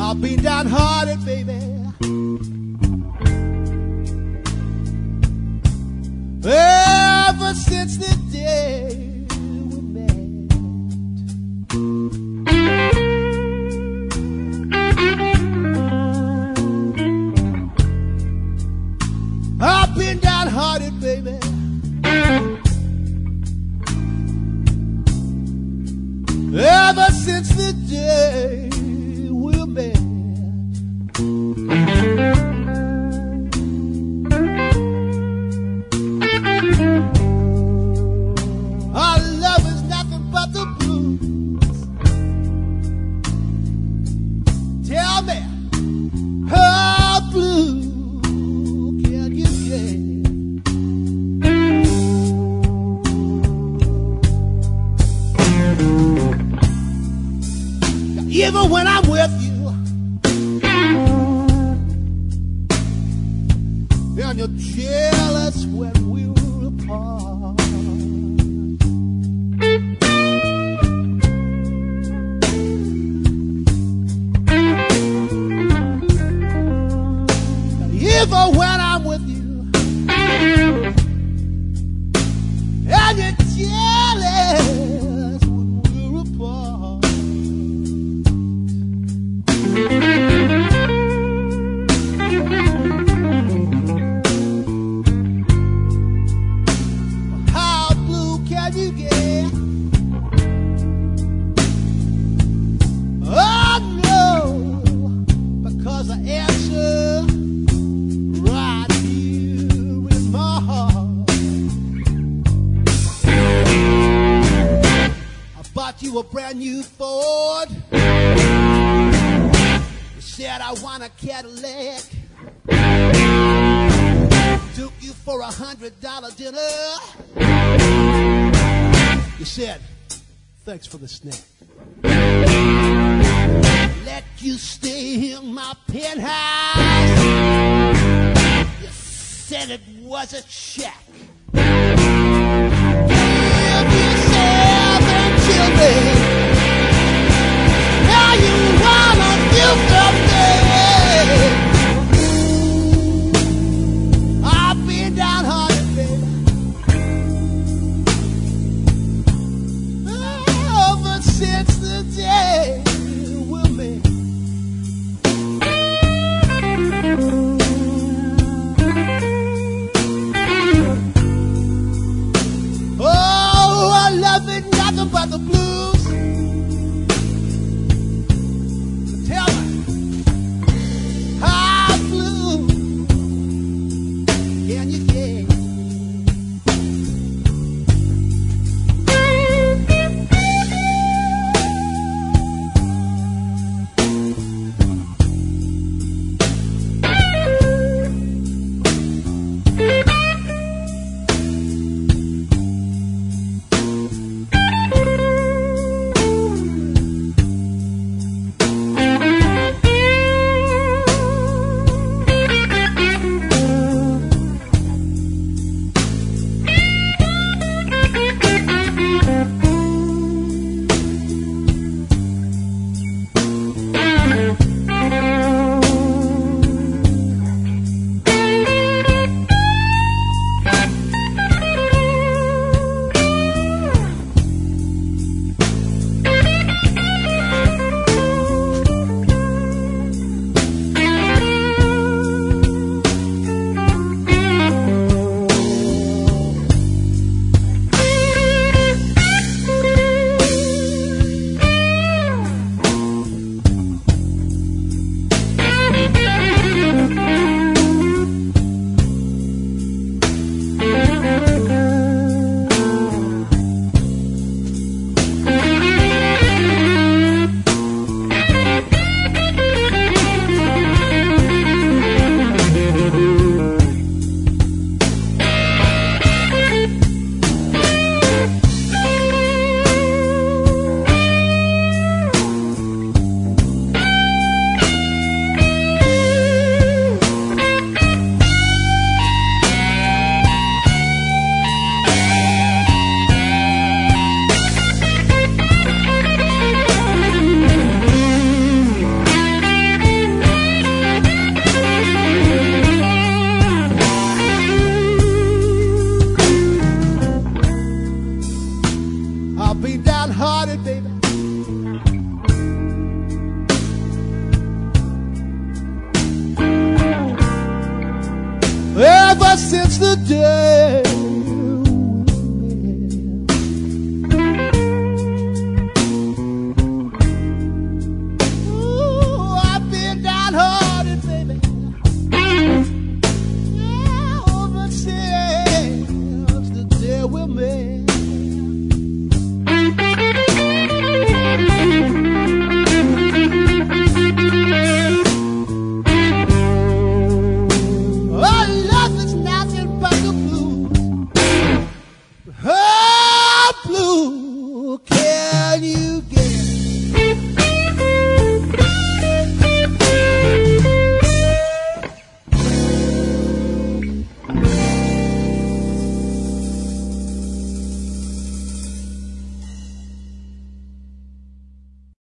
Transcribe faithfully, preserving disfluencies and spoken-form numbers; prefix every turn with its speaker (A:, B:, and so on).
A: I've been downhearted, baby. Ever since the day we met. I've been downhearted, baby. Ever since the day we met. Our love is nothing but the blues. Tell me, how blue can you get? Even when I'm with you, and you're jealous when we're apart. Even when I'm with you, and you're jealous when we're apart. How blue can you get? Oh no, because the answer right here in my heart. I bought you a brand new Ford. You said I want a Cadillac. Took you for a hundred dollar dinner. You said, thanks for the snack. Let you stay in my penthouse. You said it was a check. Give you seven children. Now you wanna give them I've been downhearted, baby. Ever since the day we met. since the day